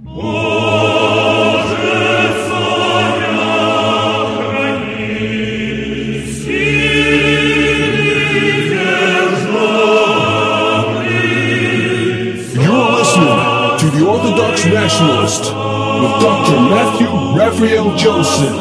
Orthodox Nationalist with Dr. Matthew Raphael Joseph.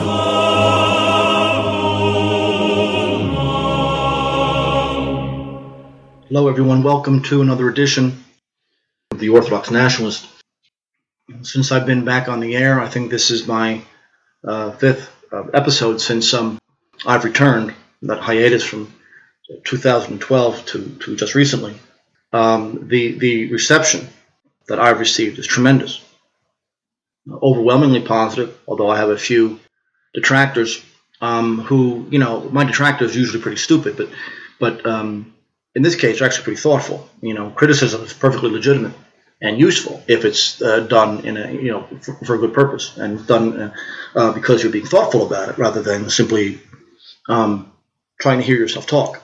Hello everyone, welcome to another edition of the Orthodox Nationalist. Since I've been back on the air, I think this is my fifth episode since I've returned, that hiatus from 2012 to just recently. The reception that I've received is tremendous, overwhelmingly positive, although I have a few detractors who, my detractors are usually pretty stupid, but in this case, they're actually pretty thoughtful. Criticism is perfectly legitimate and useful if it's done in a, for a good purpose, and done because you're being thoughtful about it rather than simply trying to hear yourself talk.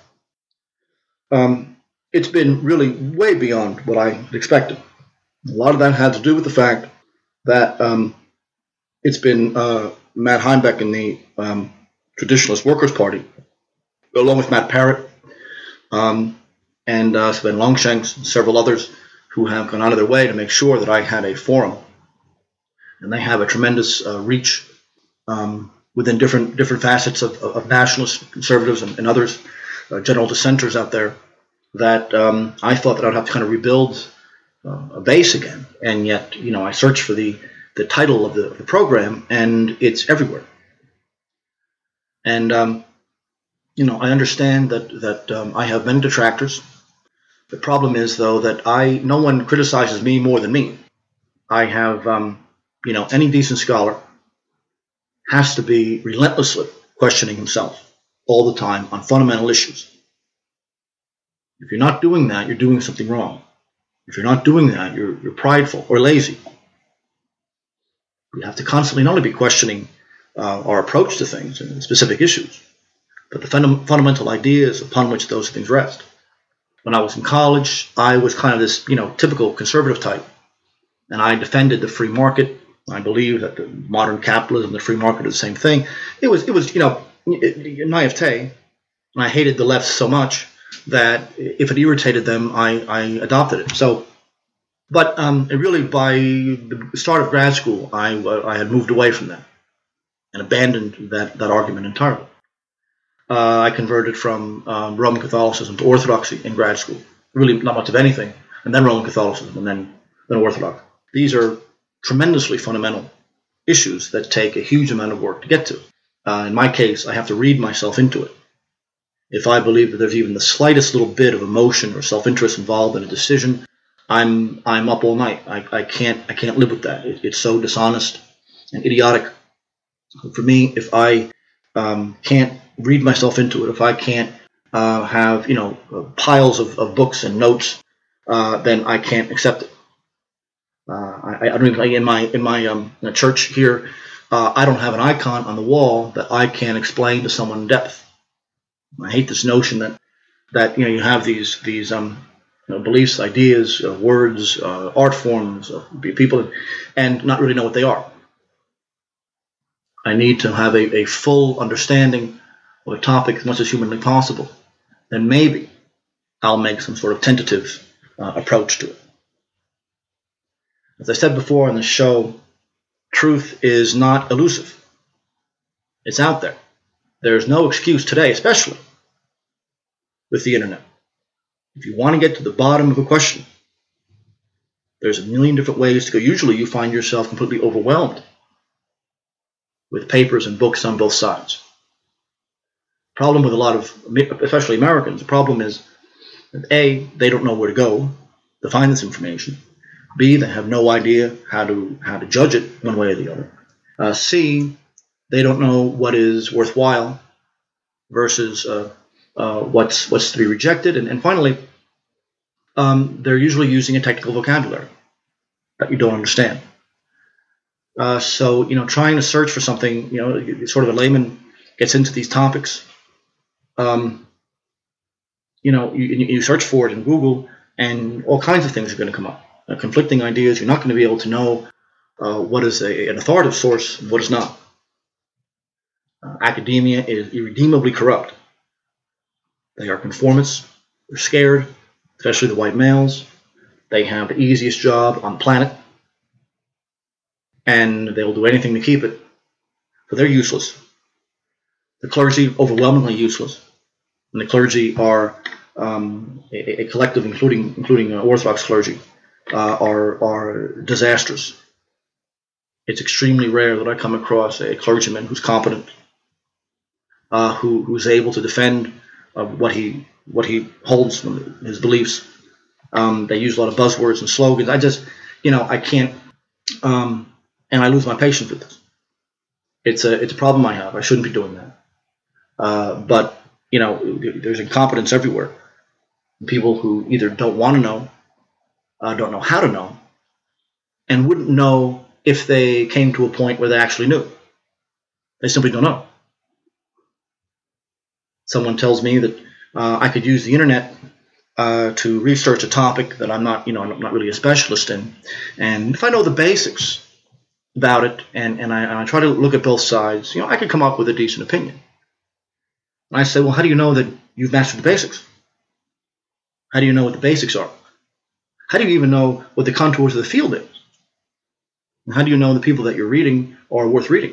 It's been really way beyond what I expected. A lot of that had to do with the fact that it's been Matt Heinbeck in the Traditionalist Workers' Party, along with Matt Parrott, and Sven Longshanks and several others who have gone out of their way to make sure that I had a forum. And they have a tremendous reach within different facets of nationalists, conservatives, and others, general dissenters out there, that I thought that I'd have to kind of rebuild a base again, and yet I searched for the title of the program, and it's everywhere. And I understand that I have many detractors. The problem is, though, that no one criticizes me more than me. I have any decent scholar has to be relentlessly questioning himself all the time on fundamental issues. If you're not doing that, you're doing something wrong. If you're not doing that, you're prideful or lazy. We have to constantly not only be questioning our approach to things and specific issues, but the fundamental ideas upon which those things rest. When I was in college, I was kind of this, typical conservative type, and I defended the free market. I believe that the modern capitalism and the free market are the same thing. It was naivete, and I hated the left so much that if it irritated them, I adopted it. But really by the start of grad school, I had moved away from that and abandoned that argument entirely. I converted from Roman Catholicism to Orthodoxy in grad school. Really not much of anything, and then Roman Catholicism, and then Orthodox. These are tremendously fundamental issues that take a huge amount of work to get to. In my case, I have to read myself into it. If I believe that there's even the slightest little bit of emotion or self-interest involved in a decision, I'm up all night. I can't live with that. It's so dishonest and idiotic. For me, if I can't read myself into it, if I can't have piles of books and notes, then I can't accept it. I don't even in my church here. I don't have an icon on the wall that I can explain to someone in depth. I hate this notion that you have these beliefs, ideas, words, art forms, people, and not really know what they are. I need to have a full understanding of a topic as much as humanly possible. Then maybe I'll make some sort of tentative approach to it. As I said before on the show, truth is not elusive. It's out there. There's no excuse today, especially with the internet. If you want to get to the bottom of a question, there's a million different ways to go. Usually you find yourself completely overwhelmed with papers and books on both sides. The problem with a lot of, especially Americans, the problem is that A, they don't know where to go to find this information. B, they have no idea how to judge it one way or the other. C, they don't know what is worthwhile versus what's to be rejected. And finally, they're usually using a technical vocabulary that you don't understand. So trying to search for something, sort of a layman gets into these topics. You search for it in Google, and all kinds of things are going to come up. Conflicting ideas. You're not going to be able to know what is an authoritative source and what is not. Academia is irredeemably corrupt. They are conformists. They're scared, especially the white males. They have the easiest job on the planet, and they will do anything to keep it. So they're useless. The clergy, overwhelmingly useless. And the clergy are a collective, including Orthodox clergy, are disastrous. It's extremely rare that I come across a clergyman who's competent, who's able to defend what he holds, his beliefs. They use a lot of buzzwords and slogans. I can't, and I lose my patience with this. It's a problem I have. I shouldn't be doing that. But there's incompetence everywhere. People who either don't want to know, don't know how to know, and wouldn't know if they came to a point where they actually knew. They simply don't know. Someone tells me that I could use the internet to research a topic that I'm not really a specialist in, and if I know the basics about it, and I try to look at both sides, I could come up with a decent opinion. And I say, well, how do you know that you've mastered the basics? How do you know what the basics are? How do you even know what the contours of the field is? And how do you know the people that you're reading are worth reading?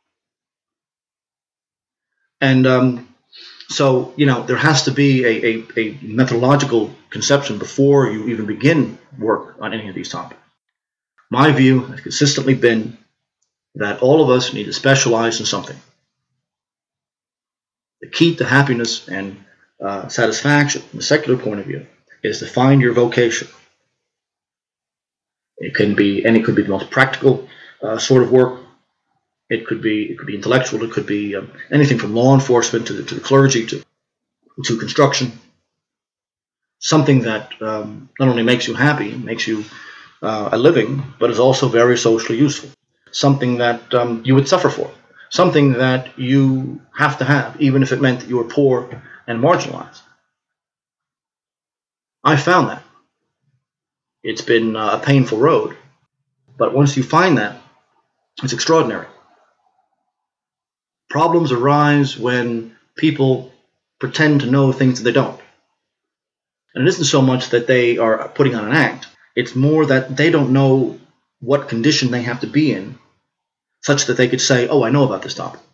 And so, there has to be a methodological conception before you even begin work on any of these topics. My view has consistently been that all of us need to specialize in something. The key to happiness and satisfaction from a secular point of view is to find your vocation. It could be the most practical sort of work. It could be intellectual. It could be anything from law enforcement to the clergy to construction. Something that not only makes you happy, makes you a living, but is also very socially useful. Something that you would suffer for. Something that you have to have, even if it meant that you were poor and marginalized. I found that. It's been a painful road, but once you find that, it's extraordinary. Problems arise when people pretend to know things that they don't. And it isn't so much that they are putting on an act, it's more that they don't know what condition they have to be in such that they could say, oh, I know about this topic.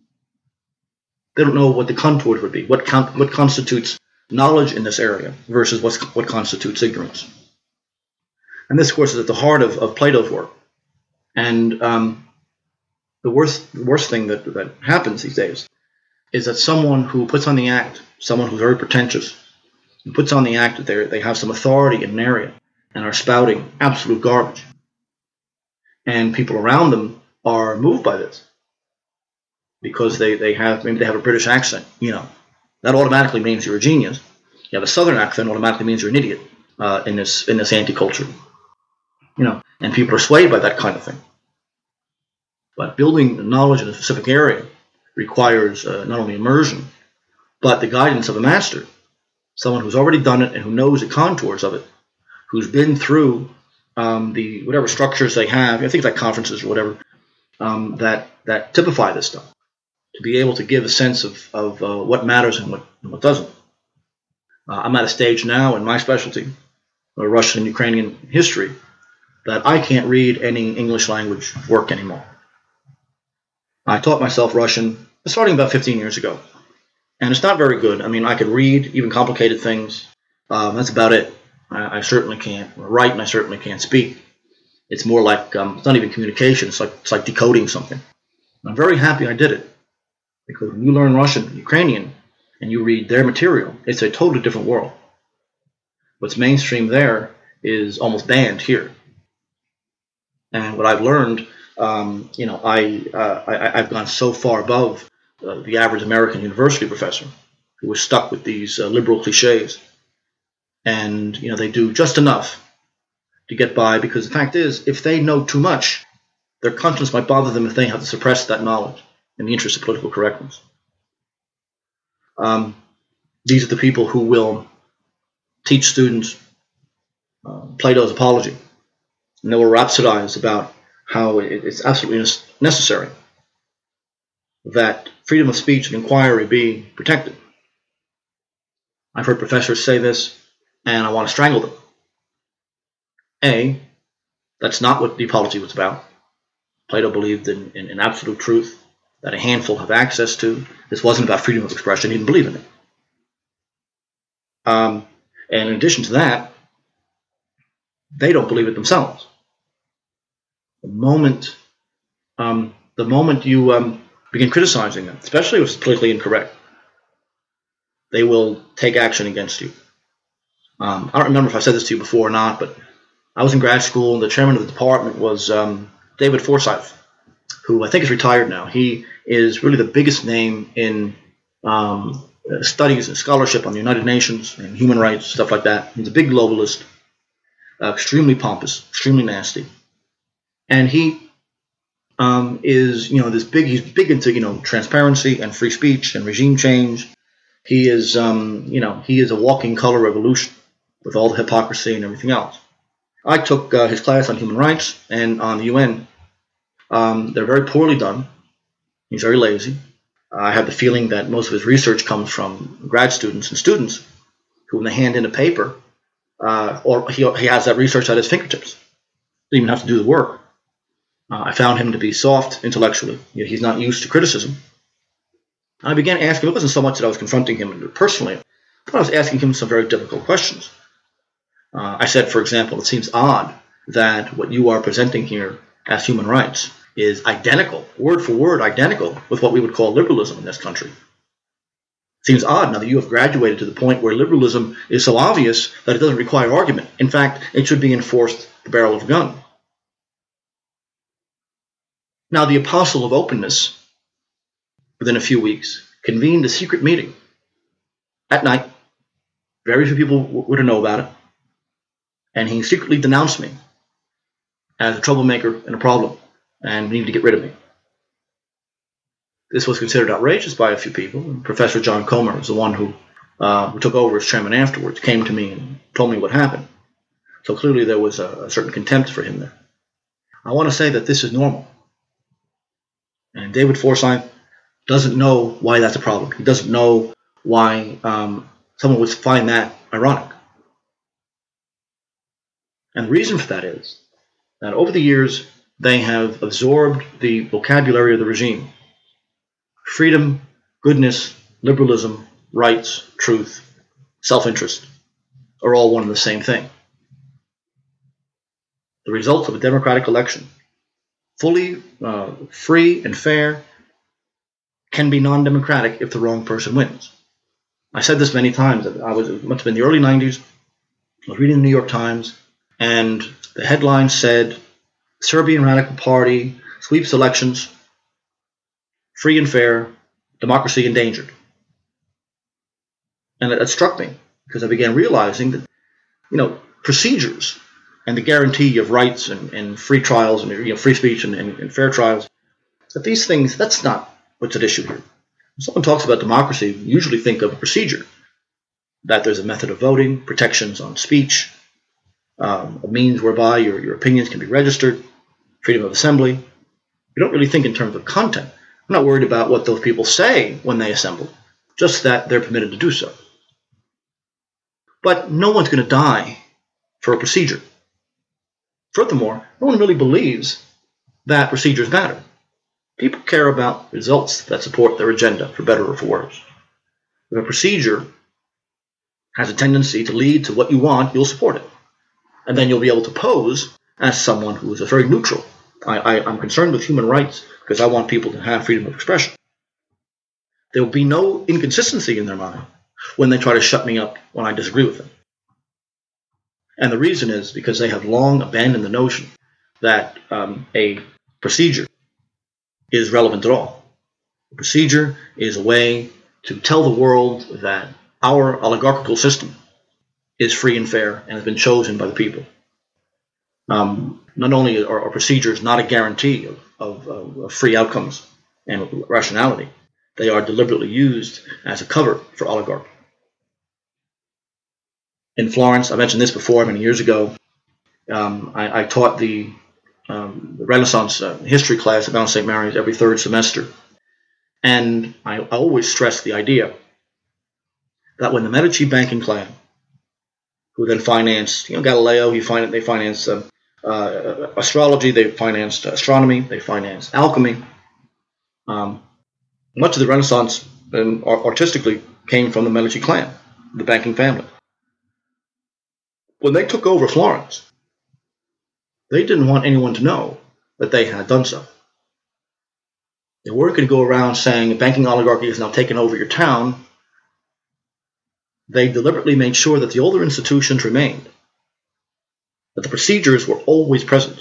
They don't know what the contours would be, what constitutes knowledge in this area versus what constitutes ignorance. And this, of course, is at the heart of Plato's work. And the worst thing that happens these days is that someone who puts on the act, someone who's very pretentious, who puts on the act that they have some authority in an area and are spouting absolute garbage. And people around them are moved by this because maybe they have a British accent. That automatically means you're a genius. You have a Southern accent, automatically means you're an idiot in this anti-culture. And people are swayed by that kind of thing. But building knowledge in a specific area requires not only immersion, but the guidance of a master, someone who's already done it and who knows the contours of it, who's been through the whatever structures they have, things like conferences or whatever, that typify this stuff, to be able to give a sense of what matters and what doesn't. I'm at a stage now in my specialty, Russian and Ukrainian history, that I can't read any English language work anymore. I taught myself Russian starting about 15 years ago, and it's not very good. I could read even complicated things. That's about it. I certainly can't write, and I certainly can't speak. It's more like it's not even communication. It's like decoding something. I'm very happy I did it, because when you learn Russian and Ukrainian and you read their material, it's a totally different world. What's mainstream there is almost banned here. And what I've learned, I've gone so far above the average American university professor who was stuck with these liberal cliches. And, they do just enough to get by, because the fact is, if they know too much, their conscience might bother them if they have to suppress that knowledge in the interest of political correctness. These are the people who will teach students Plato's Apology, and they will rhapsodize about how it's absolutely necessary that freedom of speech and inquiry be protected. I've heard professors say this, and I want to strangle them. A, that's not what deep polity was about. Plato believed in absolute truth that a handful have access to. This wasn't about freedom of expression. He didn't believe in it. And in addition to that, they don't believe it themselves. The moment you begin criticizing them, especially if it's politically incorrect, they will take action against you. I don't remember if I said this to you before or not, but I was in grad school, and the chairman of the department was David Forsyth, who I think is retired now. He is really the biggest name in studies and scholarship on the United Nations and human rights, stuff like that. He's a big globalist, extremely pompous, extremely nasty. And he is, he's big into, transparency and free speech and regime change. He is, he is a walking color revolution with all the hypocrisy and everything else. I took his class on human rights and on the UN. They're very poorly done. He's very lazy. I have the feeling that most of his research comes from grad students and students who, when they hand in a paper, or he has that research at his fingertips. Doesn't even have to do the work. I found him to be soft intellectually. He's not used to criticism. I began asking, it wasn't so much that I was confronting him personally, but I was asking him some very difficult questions. I said, for example, it seems odd that what you are presenting here as human rights is identical, word for word identical, with what we would call liberalism in this country. It seems odd now that you have graduated to the point where liberalism is so obvious that it doesn't require argument. In fact, it should be enforced the barrel of a gun. Now, the apostle of openness, within a few weeks, convened a secret meeting at night. Very few people were to know about it. And he secretly denounced me as a troublemaker and a problem, and needed to get rid of me. This was considered outrageous by a few people. Professor John Comer was the one who took over as chairman afterwards, came to me and told me what happened. So clearly there was a certain contempt for him there. I want to say that this is normal. And David Forsyth doesn't know why that's a problem. He doesn't know why someone would find that ironic. And the reason for that is that over the years, they have absorbed the vocabulary of the regime. Freedom, goodness, liberalism, rights, truth, self-interest are all one and the same thing. The results of a democratic election, fully free and fair, can be non-democratic if the wrong person wins. I said this many times. It must have been the early 90s. I was reading the New York Times, and the headline said, Serbian Radical Party sweeps elections, free and fair, democracy endangered. And it struck me, because I began realizing that, procedures and the guarantee of rights and free trials and free speech and fair trials, that these things, that's not what's at issue here. When someone talks about democracy, you usually think of a procedure, that there's a method of voting, protections on speech, a means whereby your opinions can be registered, freedom of assembly. We don't really think in terms of content. I'm not worried about what those people say when they assemble, just that they're permitted to do so. But no one's going to die for a procedure. Furthermore, no one really believes that procedures matter. People care about results that support their agenda, for better or for worse. If a procedure has a tendency to lead to what you want, you'll support it. And then you'll be able to pose as someone who is very neutral. I'm concerned with human rights because I want people to have freedom of expression. There will be no inconsistency in their mind when they try to shut me up when I disagree with them. And the reason is because they have long abandoned the notion that a procedure is relevant at all. A procedure is a way to tell the world that our oligarchical system is free and fair and has been chosen by the people. Not only are procedures not a guarantee of free outcomes and rationality, they are deliberately used as a cover for oligarchy. In Florence, I mentioned this before many years ago, I taught the the Renaissance history class at Mount St. Mary's every third semester. And I always stress the idea that when the Medici banking clan, who then financed Galileo, they financed astrology, they financed astronomy, they financed alchemy. Much of the Renaissance artistically came from the Medici clan, the banking family. When they took over Florence, they didn't want anyone to know that they had done so. They weren't going to go around saying a banking oligarchy has now taken over your town. They deliberately made sure that the older institutions remained, that the procedures were always present.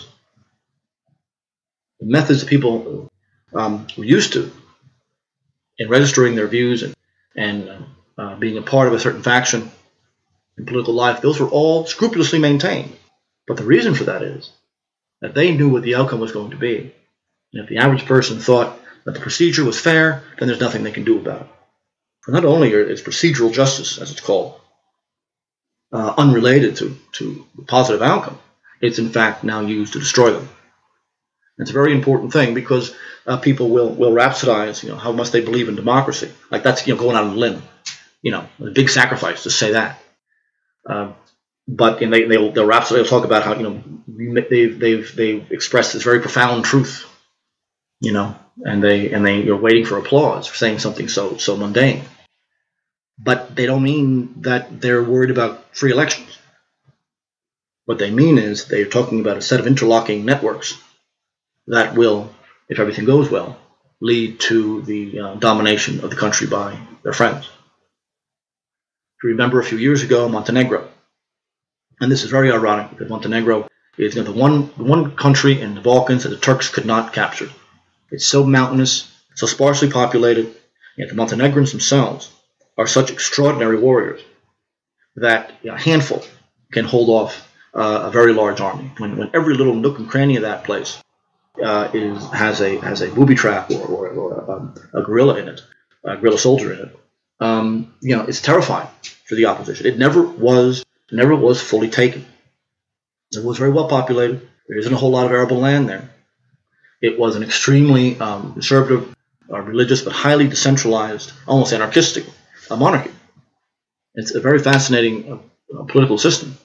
The methods that people were used to in registering their views and being a part of a certain faction in political life, those were all scrupulously maintained. But the reason for that is that they knew what the outcome was going to be. And if the average person thought that the procedure was fair, then there's nothing they can do about it. And not only is procedural justice, as it's called, unrelated to the positive outcome, it's in fact now used to destroy them. It's a very important thing because people will rhapsodize, how much they believe in democracy. Like that's, going out on a limb, a big sacrifice to say that. But they'll rhapsodize. They'll talk about how they've expressed this very profound truth, and you're waiting for applause for saying something so mundane. But they don't mean that they're worried about free elections. What they mean is they're talking about a set of interlocking networks that will, if everything goes well, lead to the domination of the country by their friends. If you remember a few years ago, Montenegro, and this is very ironic because Montenegro is the one country in the Balkans that the Turks could not capture. It's so mountainous, so sparsely populated, yet the Montenegrins themselves are such extraordinary warriors that a handful can hold off a very large army. When every little nook and cranny of that place has a booby trap or a guerrilla in it, a guerrilla soldier in it, it's terrifying for the opposition. It never was fully taken. It was very well populated. There isn't a whole lot of arable land there. It was an extremely conservative, religious, but highly decentralized, almost anarchistic monarchy. It's a very fascinating political system.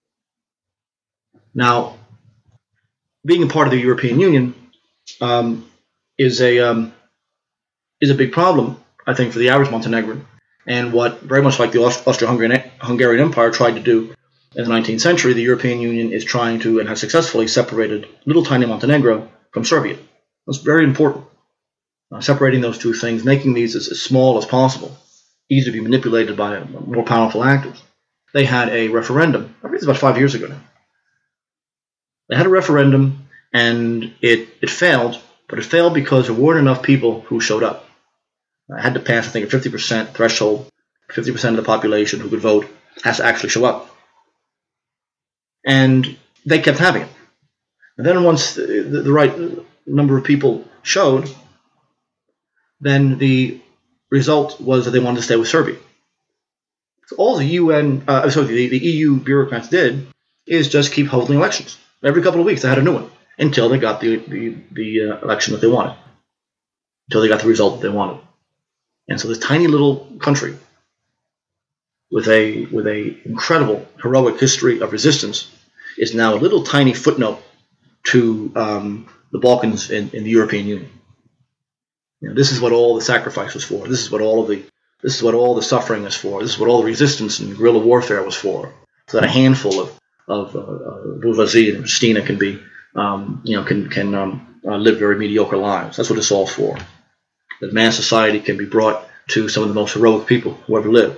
Now, being a part of the European Union is a big problem, I think, for the average Montenegrin. And what, very much like the Austro-Hungarian Empire tried to do in the 19th century, the European Union is trying to, and has successfully separated little tiny Montenegro from Serbia. That's very important. Separating those two things, making these as small as possible, easy to be manipulated by more powerful actors. They had a referendum, I think it's about 5 years ago now. They had a referendum, and it failed, but it failed because there weren't enough people who showed up. I had to pass, I think, a 50% threshold. 50% of the population who could vote has to actually show up. And they kept having it. And then once the right number of people showed, then the result was that they wanted to stay with Serbia. So all the EU bureaucrats did is just keep holding elections. Every couple of weeks they had a new one until they got the election that they wanted, until they got the result that they wanted. And so this tiny little country with a incredible heroic history of resistance is now a little tiny footnote to the Balkans in the European Union. This is what all the sacrifice was for. This is what all the suffering is for. This is what all the resistance and guerrilla warfare was for. So that a handful of bourgeoisie and Pristina can be live very mediocre lives. That's what it's all for. That man's society can be brought to some of the most heroic people who ever lived.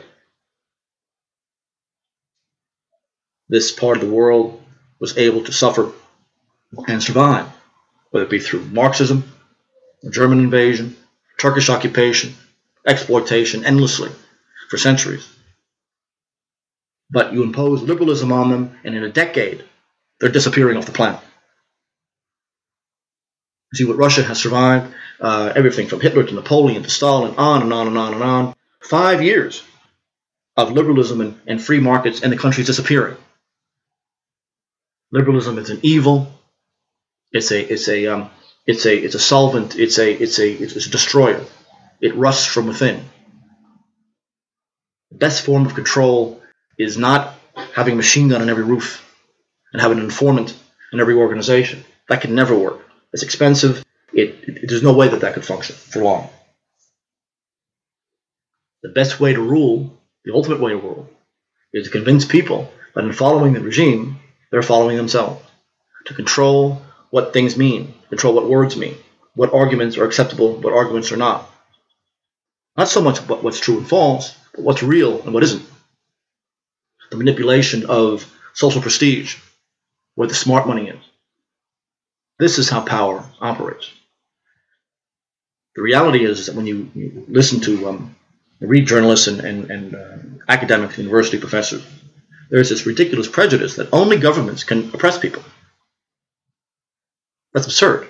This part of the world was able to suffer and survive, whether it be through Marxism, German invasion, Turkish occupation, exploitation, endlessly for centuries. But you impose liberalism on them, and in a decade, they're disappearing off the planet. You see what Russia has survived, everything from Hitler to Napoleon to Stalin, on and on and on and on. 5 years of liberalism and free markets, and the country's disappearing. Liberalism is an evil, It's a solvent. It's a destroyer. It rusts from within. The best form of control is not having a machine gun on every roof and having an informant in every organization. That can never work. It's expensive. There's no way that could function for long. The best way to rule, the ultimate way to rule, is to convince people that in following the regime, they're following themselves. To control what things mean, control what words mean, what arguments are acceptable, what arguments are not. Not so much what's true and false, but what's real and what isn't. The manipulation of social prestige, where the smart money is. This is how power operates. The reality is that when you listen to read journalists and academics, university professors, there's this ridiculous prejudice that only governments can oppress people. That's absurd.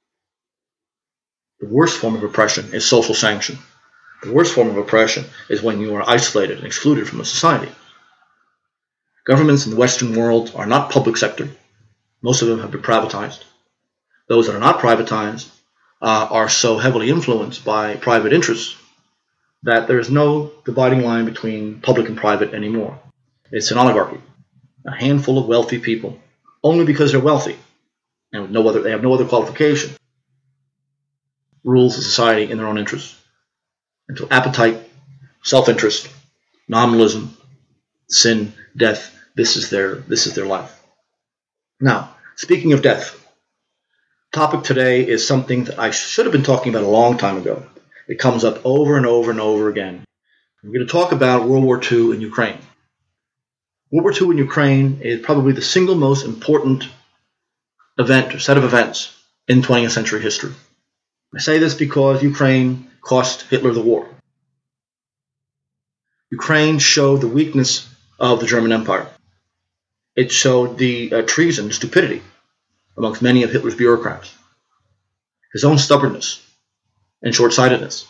The worst form of oppression is social sanction. The worst form of oppression is when you are isolated and excluded from a society. Governments in the Western world are not public sector. Most of them have been privatized. Those that are not privatized are so heavily influenced by private interests that there is no dividing line between public and private anymore. It's an oligarchy, a handful of wealthy people, only because they're wealthy and they have no other qualification, rules the society in their own interests. Until appetite, self-interest, nominalism, sin, death, this is their life. Now, speaking of death, the topic today is something that I should have been talking about a long time ago. It comes up over and over and over again. We're going to talk about World War II in Ukraine. World War II in Ukraine is probably the single most important event or set of events in 20th century history. I say this because Ukraine cost Hitler the war. Ukraine showed the weakness of the German Empire. It showed the treason, the stupidity amongst many of Hitler's bureaucrats, his own stubbornness and short-sightedness.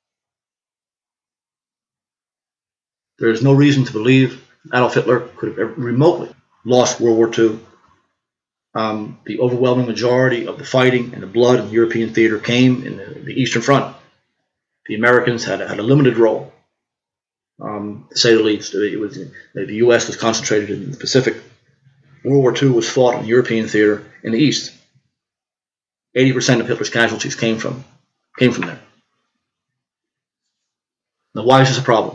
There is no reason to believe Adolf Hitler could have ever remotely lost World War II. The overwhelming majority of the fighting and the blood in the European theater came in the Eastern Front. The Americans had a limited role, to say the least. The U.S. was concentrated in the Pacific. World War II was fought in the European theater in the East. 80% of Hitler's casualties came from there. Now, why is this a problem?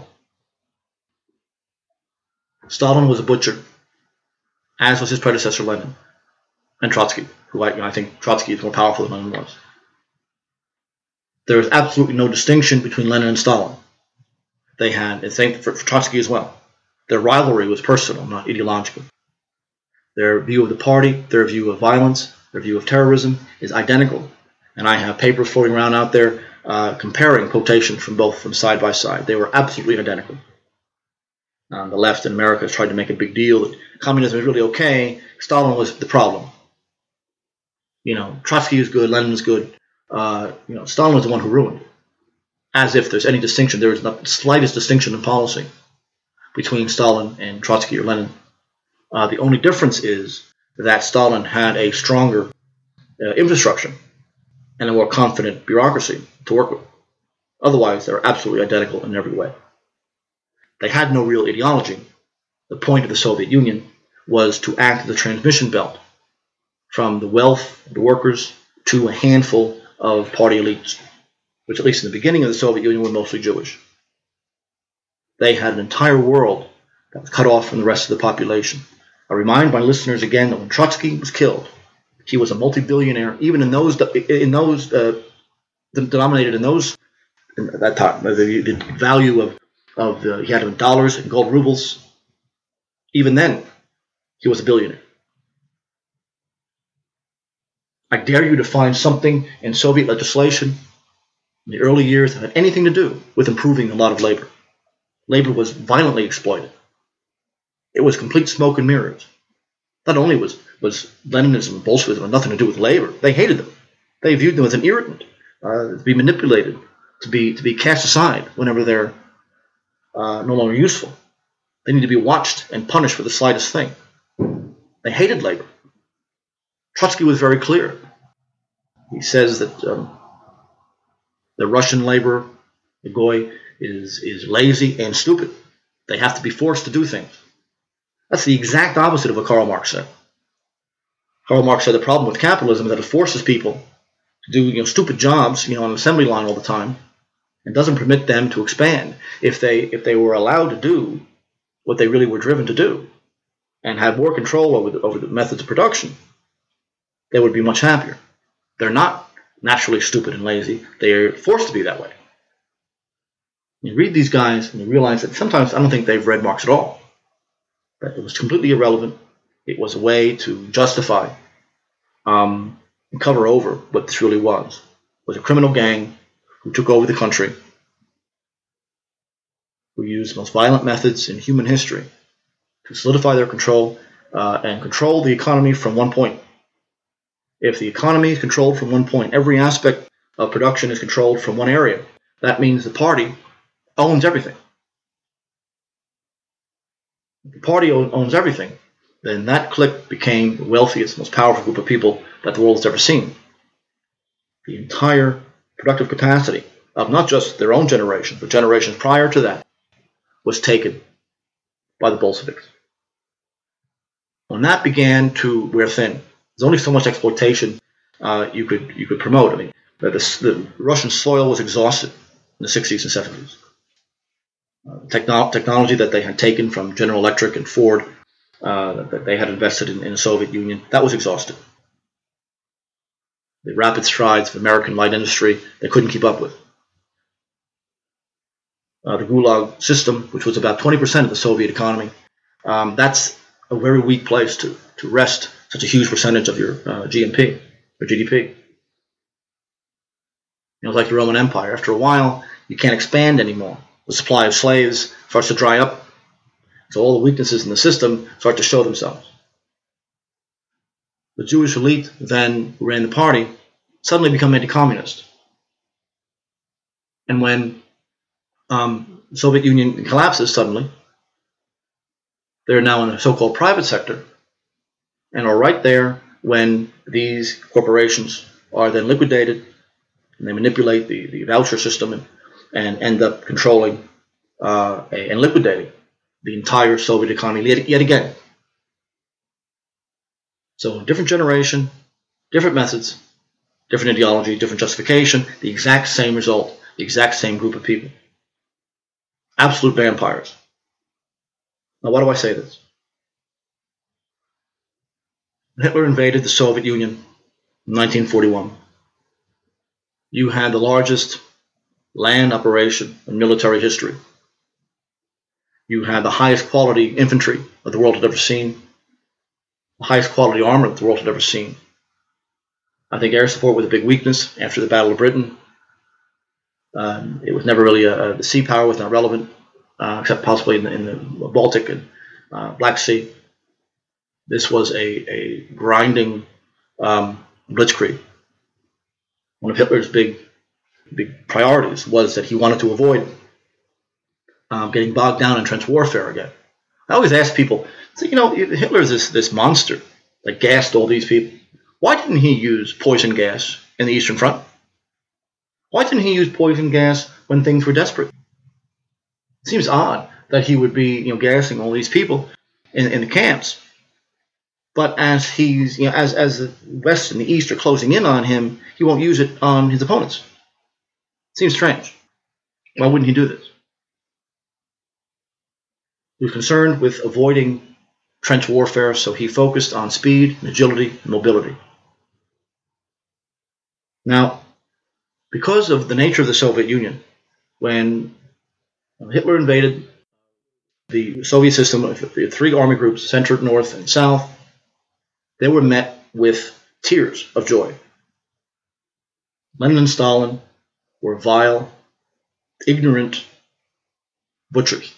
Stalin was a butcher, as was his predecessor Lenin, and Trotsky, who I think Trotsky is more powerful than Lenin was. There is absolutely no distinction between Lenin and Stalin. They had, and same for Trotsky as well. Their rivalry was personal, not ideological. Their view of the party, their view of violence, their view of terrorism is identical. And I have papers floating around out there comparing quotations from both of them side by side. They were absolutely identical. The left in America has tried to make a big deal that communism is really okay. Stalin was the problem. Trotsky is good, Lenin is good. Stalin was the one who ruined it. As if there's any distinction. There is not the slightest distinction in policy between Stalin and Trotsky or Lenin. The only difference is that Stalin had a stronger infrastructure and a more confident bureaucracy to work with. Otherwise, they're absolutely identical in every way. They had no real ideology. The point of the Soviet Union was to act as a transmission belt from the wealth of the workers to a handful of party elites, which at least in the beginning of the Soviet Union were mostly Jewish. They had an entire world that was cut off from the rest of the population. I remind my listeners again that when Trotsky was killed, he was a multi-billionaire, even in those denominated in those at that time. The value of he had him in dollars and gold rubles. Even then, he was a billionaire. I dare you to find something in Soviet legislation in the early years that had anything to do with improving a lot of labor. Labor was violently exploited. It was complete smoke and mirrors. Not only was Leninism and Bolshevism had nothing to do with labor, they hated them. They viewed them as an irritant, to be manipulated, to be cast aside whenever they're no longer useful. They need to be watched and punished for the slightest thing. They hated labor. Trotsky was very clear. He says that the Russian labor, the Goy, is lazy and stupid. They have to be forced to do things. That's the exact opposite of what Karl Marx said. Karl Marx said the problem with capitalism is that it forces people to do stupid jobs on an assembly line all the time and doesn't permit them to expand. If they were allowed to do what they really were driven to do and have more control over the methods of production, they would be much happier. They're not naturally stupid and lazy. They're forced to be that way. You read these guys and you realize that sometimes I don't think they've read Marx at all. That it was completely irrelevant. It was a way to justify and cover over what this really was. It was a criminal gang who took over the country, who used the most violent methods in human history to solidify their control and control the economy from one point. If the economy is controlled from one point, every aspect of production is controlled from one area. That means the party owns everything. If the party owns everything, then that clique became the wealthiest, most powerful group of people that the world has ever seen. The entire productive capacity of not just their own generation, but generations prior to that, was taken by the Bolsheviks. When that began to wear thin, there's only so much exploitation you could promote. I mean, the Russian soil was exhausted in the 60s and 70s. Technology that they had taken from General Electric and Ford, that they had invested in the Soviet Union, that was exhausted. The rapid strides of American light industry, they couldn't keep up with. The Gulag system, which was about 20% of the Soviet economy, that's a very weak place to rest such a huge percentage of your GNP or GDP. It's like the Roman Empire. After a while, you can't expand anymore. The supply of slaves starts to dry up. So all the weaknesses in the system start to show themselves. The Jewish elite then, who ran the party, suddenly become anti-communist. And when the Soviet Union collapses suddenly, they're now in the so-called private sector and are right there when these corporations are then liquidated and they manipulate the voucher system and end up controlling and liquidating the entire Soviet economy yet again. So different generation, different methods, different ideology, different justification, the exact same result, the exact same group of people. Absolute vampires. Now, why do I say this? Hitler invaded the Soviet Union in 1941. You had the largest land operation in military history. You had the highest quality infantry that the world had ever seen, the highest quality armor that the world had ever seen. I think air support was a big weakness after the Battle of Britain. It was never really the sea power was not relevant, except possibly in the Baltic and Black Sea. This was a grinding blitzkrieg. One of Hitler's big priorities was that he wanted to avoid getting bogged down in trench warfare again. I always ask people, Hitler is this monster that gassed all these people. Why didn't he use poison gas in the Eastern Front? Why didn't he use poison gas when things were desperate? It seems odd that he would be, gassing all these people in the camps. But as he's, as the West and the East are closing in on him, he won't use it on his opponents. Seems strange. Why wouldn't he do this? He was concerned with avoiding trench warfare, so he focused on speed, and agility, and mobility. Now, because of the nature of the Soviet Union, when Hitler invaded the Soviet system of the three army groups, Center, North, and South, they were met with tears of joy. Lenin and Stalin were vile, ignorant butchers.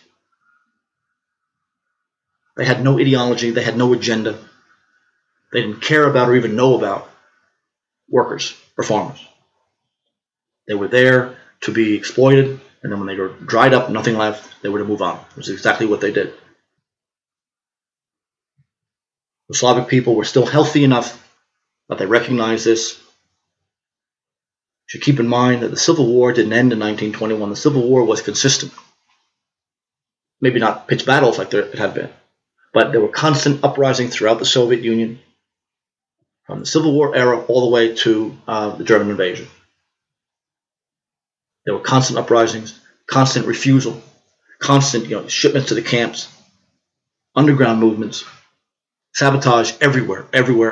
They had no ideology, they had no agenda. They didn't care about or even know about workers or farmers. They were there to be exploited, and then when they were dried up, nothing left, they were to move on. It was exactly what they did. The Slavic people were still healthy enough that they recognize this. You should keep in mind that the Civil War didn't end in 1921. The Civil War was consistent. Maybe not pitched battles like it had been, but there were constant uprisings throughout the Soviet Union from the Civil War era all the way to the German invasion. There were constant uprisings, constant refusal, constant shipments to the camps, underground movements, sabotage everywhere.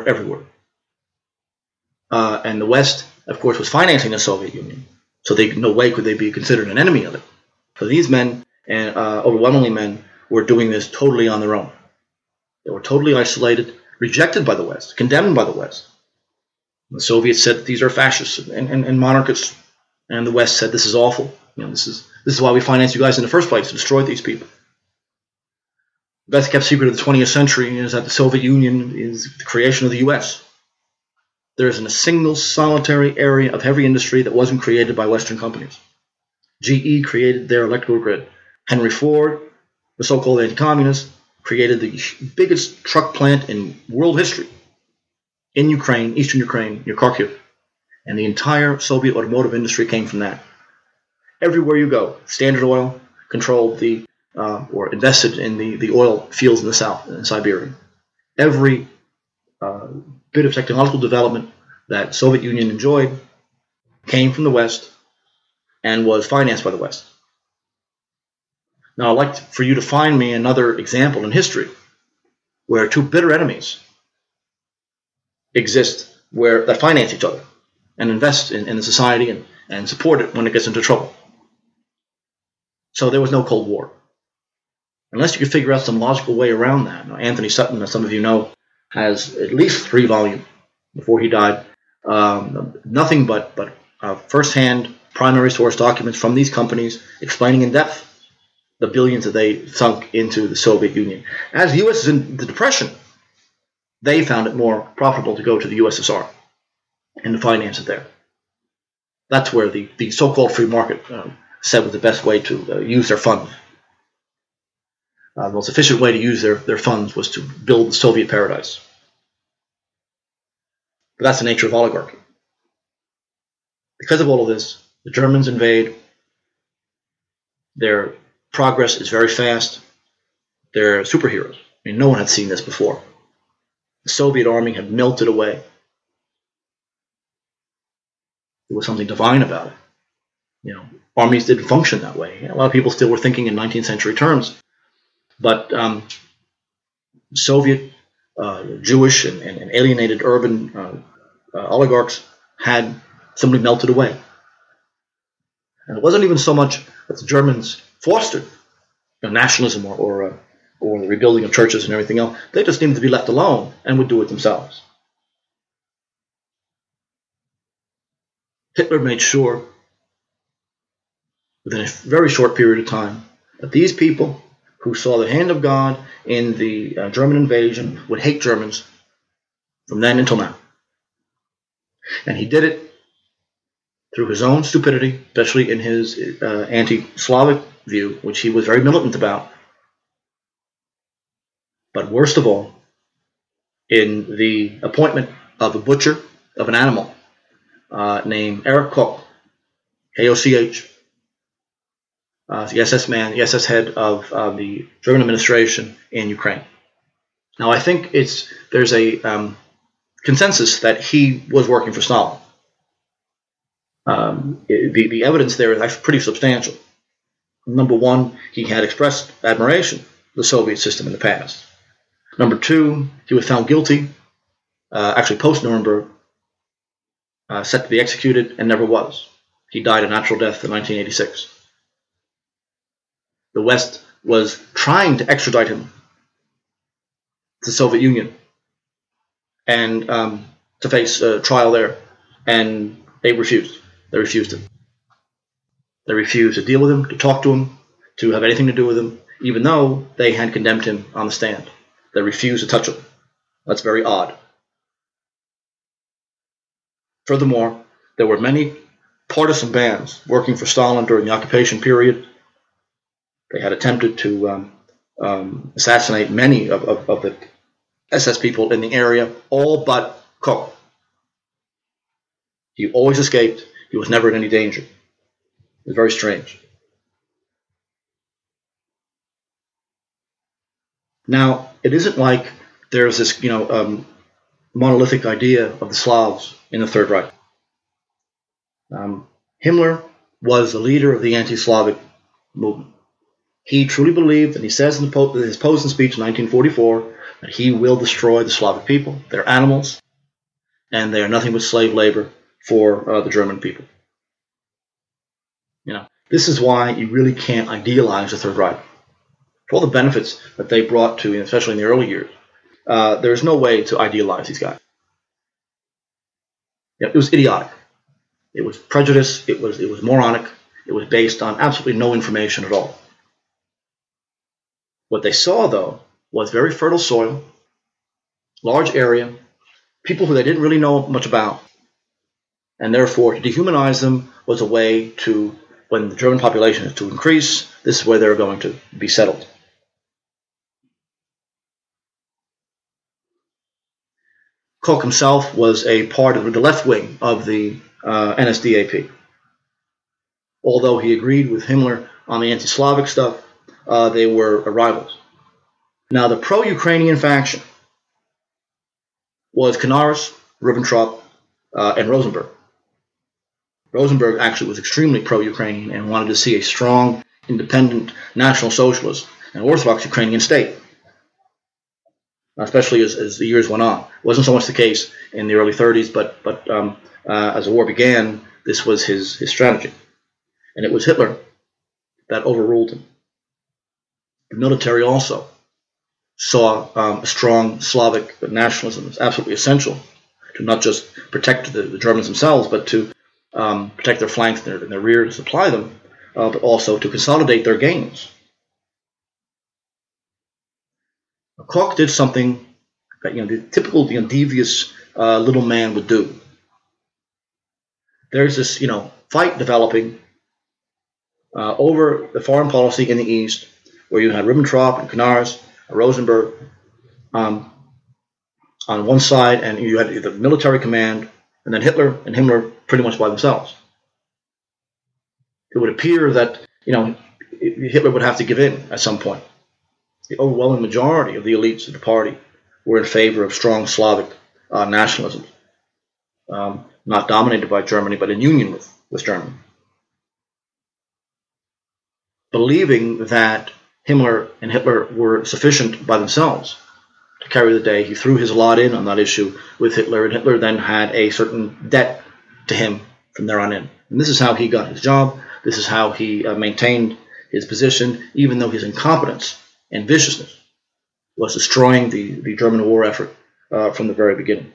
And the West, of course, was financing the Soviet Union, so no way could they be considered an enemy of it. So these men, and overwhelmingly men, were doing this totally on their own. They were totally isolated, rejected by the West, condemned by the West. The Soviets said that these are fascists and monarchists, and the West said this is awful. This is why we financed you guys in the first place, to destroy these people. The best kept secret of the 20th century is that the Soviet Union is the creation of the U.S. There isn't a single solitary area of heavy industry that wasn't created by Western companies. GE created their electrical grid. Henry Ford, the so-called anti-communist, created the biggest truck plant in world history in Ukraine, eastern Ukraine, near Kharkiv. And the entire Soviet automotive industry came from that. Everywhere you go, Standard Oil controlled or invested in the oil fields in the south, in Siberia. Every bit of technological development that Soviet Union enjoyed came from the West and was financed by the West. Now, I'd like for you to find me another example in history where two bitter enemies exist that finance each other and invest in the society and support it when it gets into trouble. So there was no Cold War. Unless you could figure out some logical way around that. Now, Anthony Sutton, as some of you know, has at least 3 volumes before he died. Nothing but first-hand primary source documents from these companies explaining in depth the billions that they sunk into the Soviet Union. As the U.S. is in the Depression, they found it more profitable to go to the USSR and to finance it there. That's where the so-called free market said was the best way to use their funds. The most efficient way to use their funds was to build the Soviet paradise. But that's the nature of oligarchy. Because of all of this, the Germans invade. Their progress is very fast. They're superheroes. I mean, no one had seen this before. The Soviet army had melted away. There was something divine about it. Armies didn't function that way. A lot of people still were thinking in 19th century terms. But Soviet, Jewish, and alienated urban oligarchs had simply melted away. And it wasn't even so much that the Germans fostered nationalism or the rebuilding of churches and everything else. They just needed to be left alone and would do it themselves. Hitler made sure, within a very short period of time, that these people who saw the hand of God in the German invasion would hate Germans from then until now. And he did it through his own stupidity, especially in his anti-Slavic view, which he was very militant about. But worst of all, in the appointment of a butcher of an animal named Erich Koch, K-O-C-H, the SS man, the SS head of the German administration in Ukraine. Now, I think there's a consensus that he was working for Stalin. The evidence there is actually pretty substantial. Number one, he had expressed admiration for the Soviet system in the past. Number two, he was found guilty, actually post-Nuremberg, set to be executed, and never was. He died a natural death in 1986. The West was trying to extradite him to the Soviet Union and to face a trial there, and they refused. They refused him. They refused to deal with him, to talk to him, to have anything to do with him, even though they had condemned him on the stand. They refused to touch him. That's very odd. Furthermore, there were many partisan bands working for Stalin during the occupation period. They had attempted to assassinate many of the SS people in the area, all but Koch. He always escaped. He was never in any danger. It was very strange. Now, it isn't like there's this, monolithic idea of the Slavs in the Third Reich. Himmler was the leader of the anti-Slavic movement. He truly believed, and he says in his Posen speech in 1944, that he will destroy the Slavic people. They're animals, and they are nothing but slave labor for the German people. This is why you really can't idealize the Third Reich. For all the benefits that they brought to, especially in the early years, there's no way to idealize these guys. It was idiotic. It was prejudice. It was moronic. It was based on absolutely no information at all. What they saw, though, was very fertile soil, large area, people who they didn't really know much about, and therefore to dehumanize them was a way to, when the German population is to increase, this is where they're going to be settled. Koch himself was a part of the left wing of the NSDAP. Although he agreed with Himmler on the anti-Slavic stuff, they were rivals. Now, the pro-Ukrainian faction was Canaris, Ribbentrop, and Rosenberg. Rosenberg actually was extremely pro-Ukrainian and wanted to see a strong, independent, National Socialist and Orthodox Ukrainian state, especially as the years went on. It wasn't so much the case in the early 30s, but as the war began, this was his strategy. And it was Hitler that overruled him. The military also saw a strong Slavic nationalism as absolutely essential to not just protect the Germans themselves, but to protect their flanks and their rear to supply them, but also to consolidate their gains. Koch did something that the typical devious little man would do. There's this fight developing over the foreign policy in the East, where you had Ribbentrop and Canaris, Rosenberg on one side, and you had the military command, and then Hitler and Himmler pretty much by themselves. It would appear that Hitler would have to give in at some point. The overwhelming majority of the elites of the party were in favor of strong Slavic nationalism, not dominated by Germany, but in union with Germany. Believing that Himmler and Hitler were sufficient by themselves to carry the day, he threw his lot in on that issue with Hitler, and Hitler then had a certain debt to him from there on in. And this is how he got his job. This is how he maintained his position, even though his incompetence and viciousness was destroying the German war effort from the very beginning.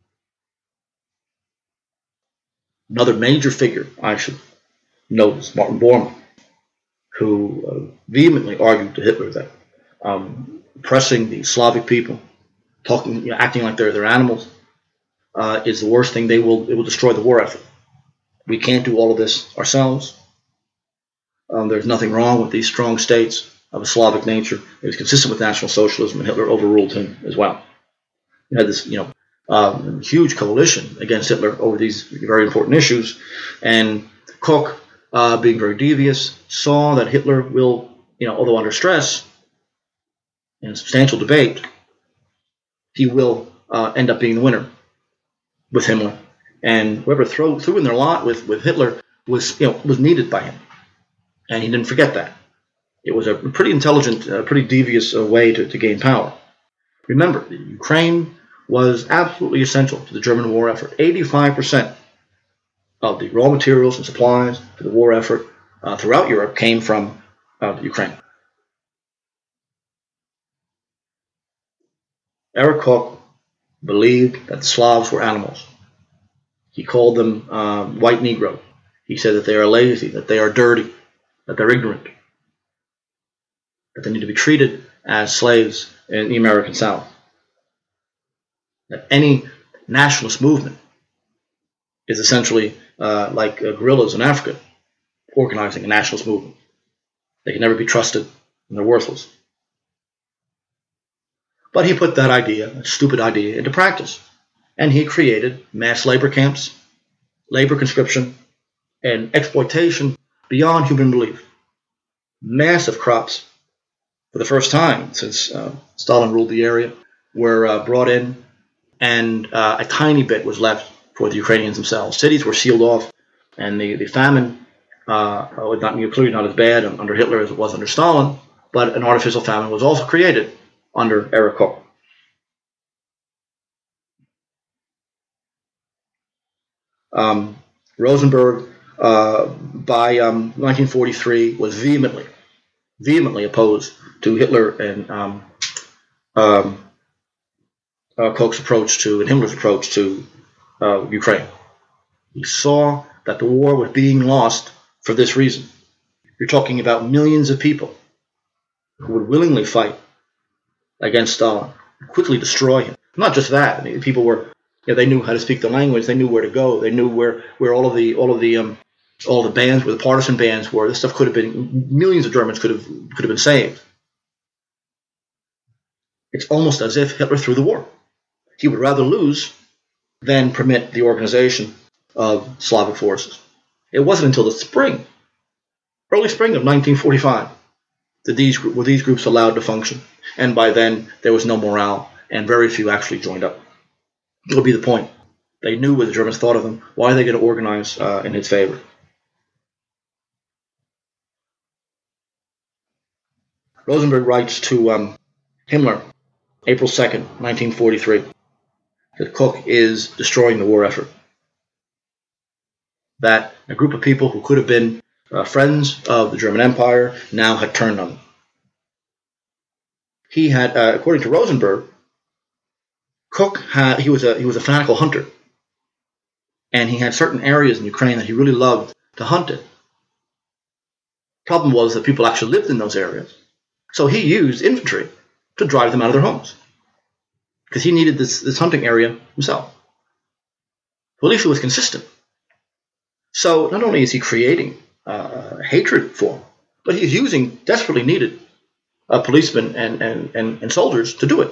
Another major figure I should note is Martin Bormann, who vehemently argued to Hitler that oppressing the Slavic people, acting like they're animals, is the worst thing. It will destroy the war effort. We can't do all of this ourselves. There's nothing wrong with these strong states of a Slavic nature. It was consistent with National Socialism, and Hitler overruled him as well. You had this, huge coalition against Hitler over these very important issues, and Koch, being very devious, saw that Hitler will, although under stress in a substantial debate, he will end up being the winner with Himmler. And whoever threw in their lot with Hitler was needed by him, and he didn't forget that. It was a pretty intelligent, pretty devious way to gain power. Remember, Ukraine was absolutely essential to the German war effort. 85% of the raw materials and supplies for the war effort throughout Europe came from Ukraine. Erich Koch believed that the Slavs were animals. He called them white Negro. He said that they are lazy, that they are dirty, that they're ignorant, that they need to be treated as slaves in the American South. That any nationalist movement is essentially like guerrillas in Africa organizing a nationalist movement. They can never be trusted, and they're worthless. But he put that idea, a stupid idea, into practice. And he created mass labor camps labor conscription, and exploitation beyond human belief. Massive crops, for the first time since Stalin ruled the area, were brought in, and a tiny bit was left for the Ukrainians themselves. Cities were sealed off, and the famine was clearly not as bad under Hitler as it was under Stalin, but an artificial famine was also created under Erich Koch. Rosenberg, by 1943, was vehemently opposed to Hitler and Koch's approach to, and Himmler's approach to Ukraine. He saw that the war was being lost for this reason. You're talking about millions of people who would willingly fight against Stalin, quickly destroy him. Not just that. I mean, people were, they knew how to speak the language. They knew where to go. They knew where all the bands, where the partisan bands were. This stuff could have been, millions of Germans could have been saved. It's almost as if Hitler threw the war. He would rather lose than permit the organization of Slavic forces. It wasn't until the early spring of 1945, that these groups allowed to function. And by then, there was no morale, and very few actually joined up. It would be the point. They knew what the Germans thought of them. Why are they going to organize in his favor? Rosenberg writes to Himmler, April 2nd, 1943, that Koch is destroying the war effort. That a group of people who could have been friends of the German Empire now had turned on them. He had, according to Rosenberg, Koch he was a fanatical hunter, and he had certain areas in Ukraine that he really loved to hunt in. Problem was that people actually lived in those areas, so he used infantry to drive them out of their homes because he needed this hunting area himself. Well, at least it was consistent. So not only is he creating hatred for them, but he's using desperately needed policemen and soldiers to do it.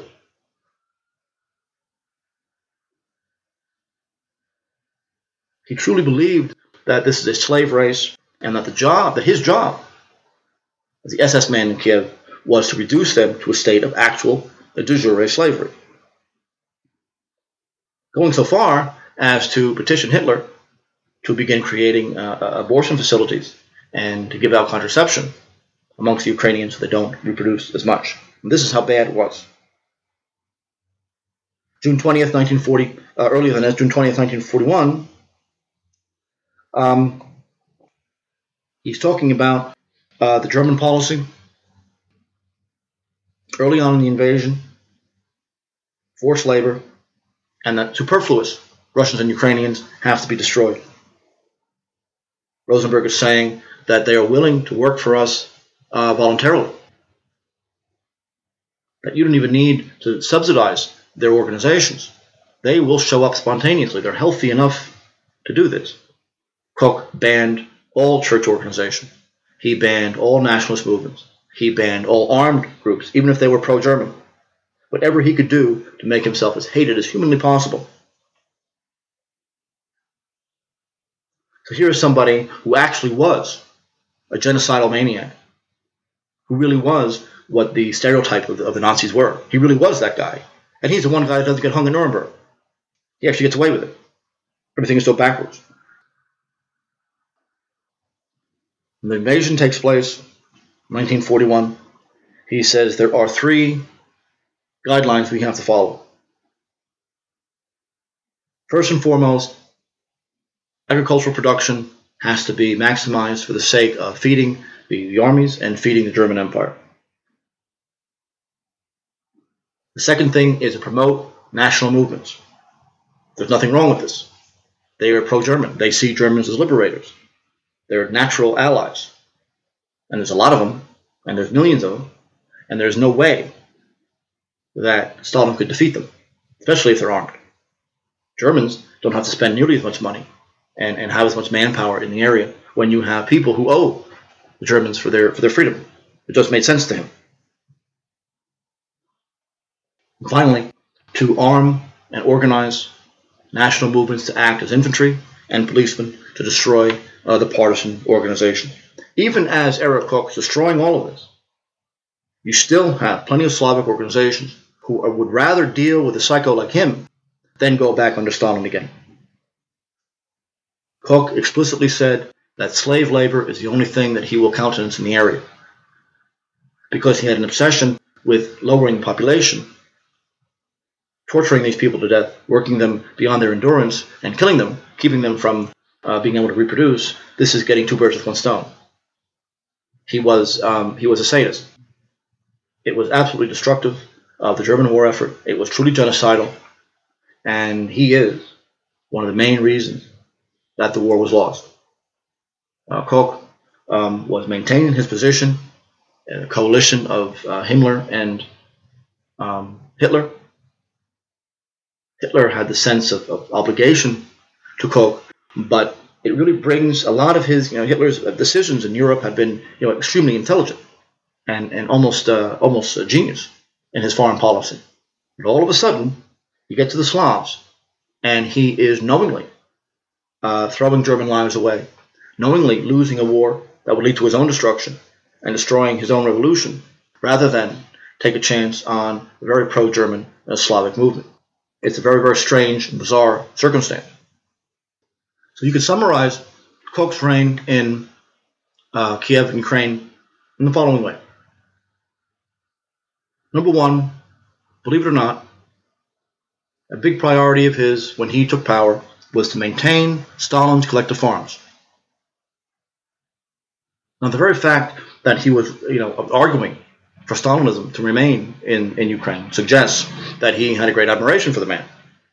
He truly believed that this is a slave race, and that his job as the SS man in Kiev was to reduce them to a state of actual de jure slavery. Going so far as to petition Hitler to begin creating abortion facilities and to give out contraception amongst the Ukrainians so they don't reproduce as much. And this is how bad it was. June 20th, 1940, earlier than that, June 20th, 1941, he's talking about the German policy early on in the invasion, forced labor, and that superfluous Russians and Ukrainians have to be destroyed. Rosenberg is saying that they are willing to work for us voluntarily. That you don't even need to subsidize their organizations. They will show up spontaneously. They're healthy enough to do this. Koch banned all church organizations. He banned all nationalist movements. He banned all armed groups, even if they were pro-German. Whatever he could do to make himself as hated as humanly possible. So here is somebody who actually was a genocidal maniac, who really was what the stereotype of the Nazis were. He really was that guy. And he's the one guy that doesn't get hung in Nuremberg. He actually gets away with it. Everything is so backwards. When the invasion takes place, 1941, he says there are 3 guidelines we have to follow. First and foremost, agricultural production has to be maximized for the sake of feeding the armies and feeding the German Empire. The second thing is to promote national movements. There's nothing wrong with this. They are pro-German. They see Germans as liberators. They're natural allies. And there's a lot of them, and there's millions of them, and there's no way that Stalin could defeat them, especially if they're armed. Germans don't have to spend nearly as much money and have as much manpower in the area when you have people who owe the Germans for their freedom. It just made sense to him. Finally, to arm and organize national movements to act as infantry and policemen to destroy the partisan organization. Even as Erich Koch is destroying all of this, you still have plenty of Slavic organizations who would rather deal with a psycho like him than go back under Stalin again. Koch explicitly said that slave labor is the only thing that he will countenance in the area, because he had an obsession with lowering the population, torturing these people to death, working them beyond their endurance, and killing them, keeping them from being able to reproduce. This is getting two birds with one stone. He was a sadist. It was absolutely destructive of the German war effort. It was truly genocidal, and he is one of the main reasons that the war was lost. Koch was maintaining his position in a coalition of Himmler and Hitler. Hitler had the sense of obligation to Koch, but it really brings a lot of his, Hitler's decisions in Europe have been, extremely intelligent and almost a genius in his foreign policy. But all of a sudden, you get to the Slavs, and he is knowingly throwing German lives away, knowingly losing a war that would lead to his own destruction and destroying his own revolution, rather than take a chance on a very pro-German Slavic movement. It's a very, very strange and bizarre circumstance. So you could summarize Koch's reign in Kiev, Ukraine, in the following way. Number one, believe it or not, a big priority of his when he took power was to maintain Stalin's collective farms. Now, the very fact that he was, arguing for Stalinism to remain in Ukraine suggests that he had a great admiration for the man.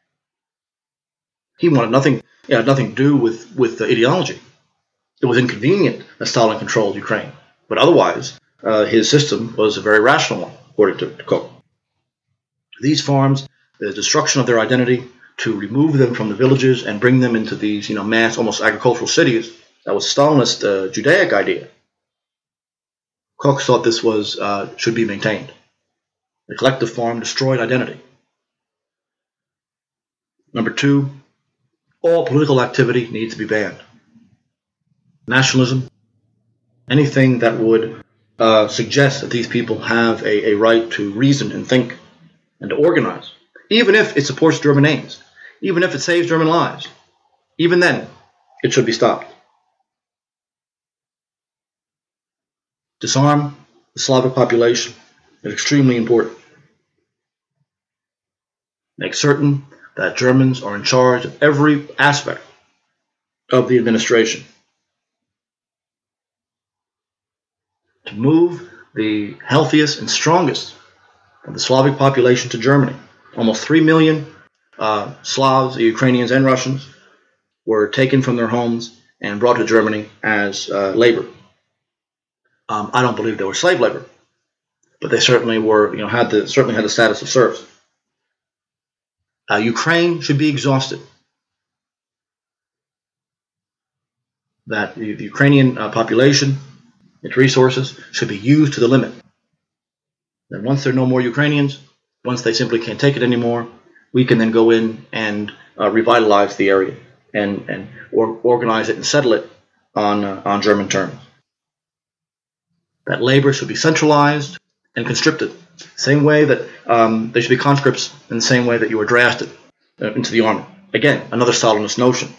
He wanted nothing, had nothing to do with the ideology. It was inconvenient that Stalin controlled Ukraine, but otherwise, his system was a very rational one, according to Koch. These farms, the destruction of their identity, to remove them from the villages and bring them into these, mass, almost agricultural cities, that was Stalinist Judaic idea. Koch thought this was should be maintained. The collective farm destroyed identity. Number two, all political activity needs to be banned. Nationalism, anything that would suggest that these people have a right to reason and think and to organize, even if it supports German aims, even if it saves German lives, even then, it should be stopped. Disarm the Slavic population is extremely important. Make certain that Germans are in charge of every aspect of the administration. To move the healthiest and strongest of the Slavic population to Germany. Almost 3 million Slavs, Ukrainians, and Russians were taken from their homes and brought to Germany as labor. I don't believe they were slave labor, but they certainly were, certainly had the status of serfs. Ukraine should be exhausted. That the Ukrainian population, its resources, should be used to the limit. Then once there are no more Ukrainians, once they simply can't take it anymore, we can then go in and revitalize the area and organize it and settle it on German terms. That labor should be centralized and conscripted, same way that they should be conscripts in the same way that you were drafted into the army. Again, another Stalinist notion.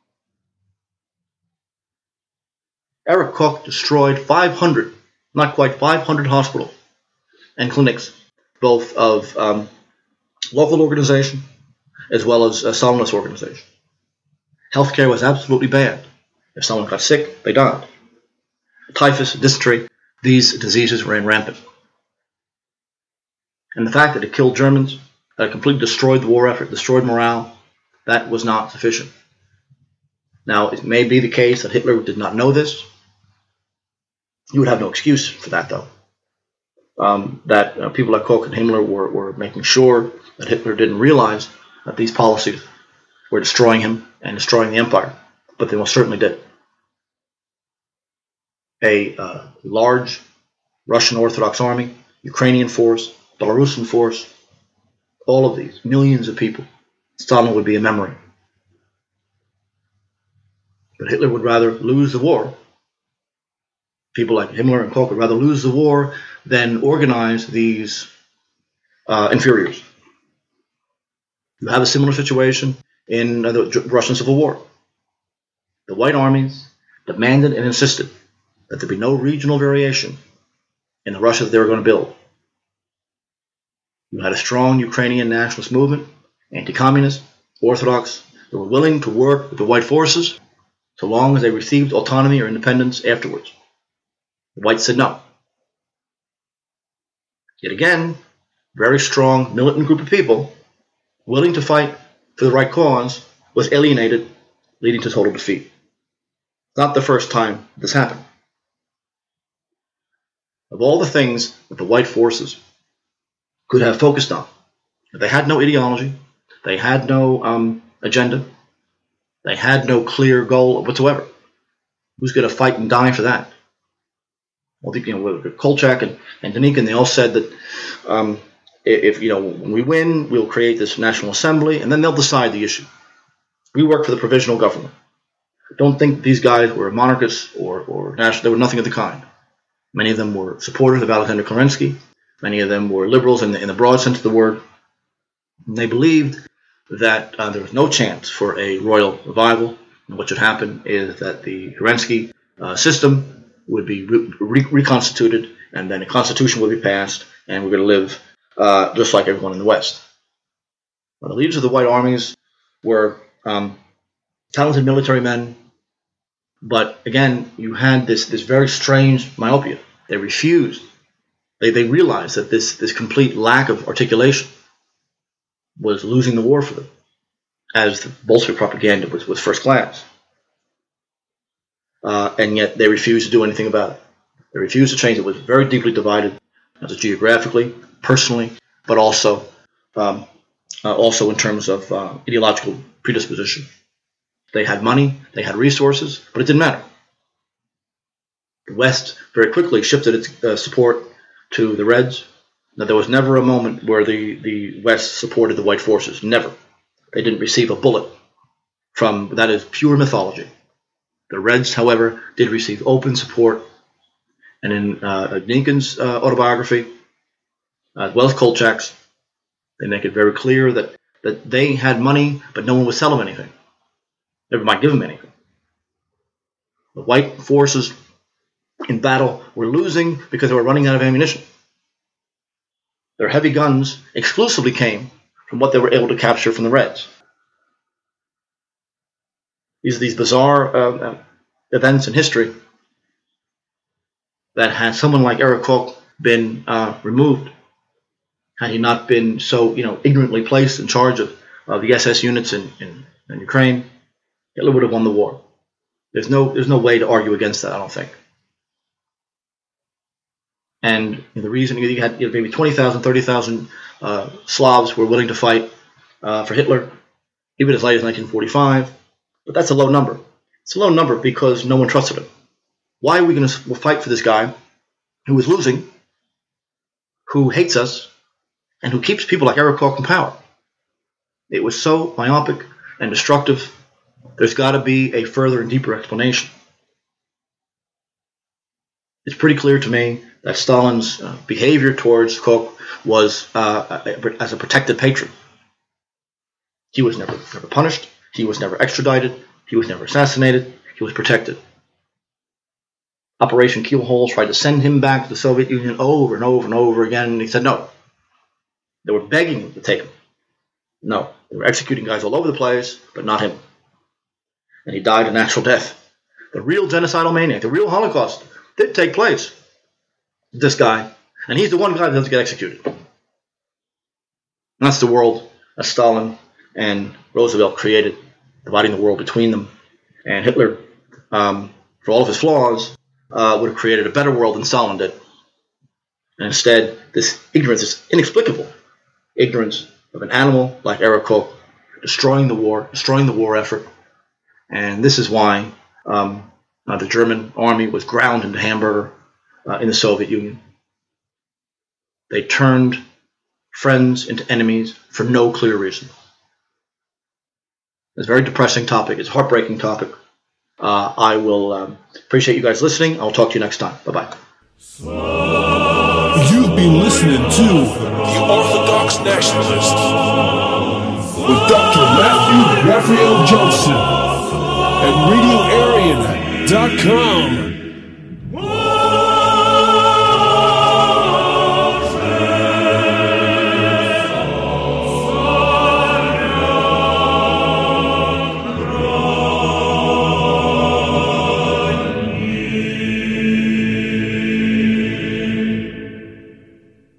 Erich Koch destroyed 500, not quite 500 hospitals and clinics, both of local organization as well as a Stalinist organization. Healthcare was absolutely banned. If someone got sick, they died. Typhus, dysentery, these diseases ran rampant. And the fact that it killed Germans, that it completely destroyed the war effort, destroyed morale, that was not sufficient. Now, it may be the case that Hitler did not know this. You would have no excuse for that, though. That people like Koch and Himmler were making sure that Hitler didn't realize that these policies were destroying him and destroying the empire, but they most certainly did. A large Russian Orthodox army, Ukrainian force, Belarusian force, all of these, millions of people, Stalin would be a memory. But Hitler would rather lose the war. People like Himmler and Koch would rather lose the war than organize these inferiors. You have a similar situation in the Russian Civil War. The White armies demanded and insisted that there be no regional variation in the Russia that they were going to build. You had a strong Ukrainian nationalist movement, anti-communist, Orthodox, that were willing to work with the White forces so long as they received autonomy or independence afterwards. The Whites said no. Yet again, very strong militant group of people willing to fight for the right cause was alienated, leading to total defeat. Not the first time this happened. Of all the things that the White forces could have focused on, they had no ideology, they had no agenda, they had no clear goal whatsoever. Who's going to fight and die for that? Well, Kolchak and Denikin, they all said that if when we win, we'll create this National Assembly, and then they'll decide the issue. We work for the provisional government. Don't think these guys were monarchists or national. They were nothing of the kind. Many of them were supporters of Alexander Kerensky. Many of them were liberals in the broad sense of the word. And they believed that there was no chance for a royal revival. And what should happen is that the Kerensky system would be reconstituted, and then a constitution would be passed, and we're going to live just like everyone in the West. Well, the leaders of the White armies were talented military men, but again, you had this very strange myopia. They refused. They realized that this complete lack of articulation was losing the war for them, as the Bolshevik propaganda was first class. And yet they refused to do anything about it. They refused to change. It was very deeply divided, not just geographically, personally, but also in terms of ideological predisposition. They had money, they had resources, but it didn't matter. The West very quickly shifted its support to the Reds. Now, there was never a moment where the West supported the White forces. Never. They didn't receive a bullet from, that is pure mythology. The Reds, however, did receive open support. And in Denikin's autobiography, as well as Kolchak's, they make it very clear that they had money, but no one would sell them anything. Never mind give them anything. The White forces in battle were losing because they were running out of ammunition. Their heavy guns exclusively came from what they were able to capture from the Reds. These bizarre events in history that had someone like Erich Koch been removed, had he not been so ignorantly placed in charge of the SS units in Ukraine, Hitler would have won the war. There's no way to argue against that, I don't think. And the reason you had maybe 20,000, 30,000 Slavs were willing to fight for Hitler, even as late as 1945. But that's a low number. It's a low number because no one trusted him. Why are we going to fight for this guy who is losing, who hates us, and who keeps people like Erich Koch in power? It was so myopic and destructive. There's got to be a further and deeper explanation. It's pretty clear to me that Stalin's behavior towards Koch was as a protected patron. He was never punished. He was never extradited. He was never assassinated. He was protected. Operation Keelhole tried to send him back to the Soviet Union over and over and over again, and he said no. They were begging him to take him. No. They were executing guys all over the place, but not him. And he died a natural death. The real genocidal maniac, the real Holocaust, did take place. This guy. And he's the one guy that doesn't get executed. And that's the world that Stalin and Roosevelt created, dividing the world between them. And Hitler, for all of his flaws, would have created a better world than Stalin did. And instead, this ignorance, this inexplicable ignorance of an animal like Erich Koch, destroying the war effort. And this is why the German army was ground into hamburger in the Soviet Union. They turned friends into enemies for no clear reason. It's a very depressing topic. It's a heartbreaking topic. I will appreciate you guys listening. I'll talk to you next time. Bye-bye. You've been listening to The Orthodox Nationalist with Dr. Matthew Raphael Johnson at RadioArian.com.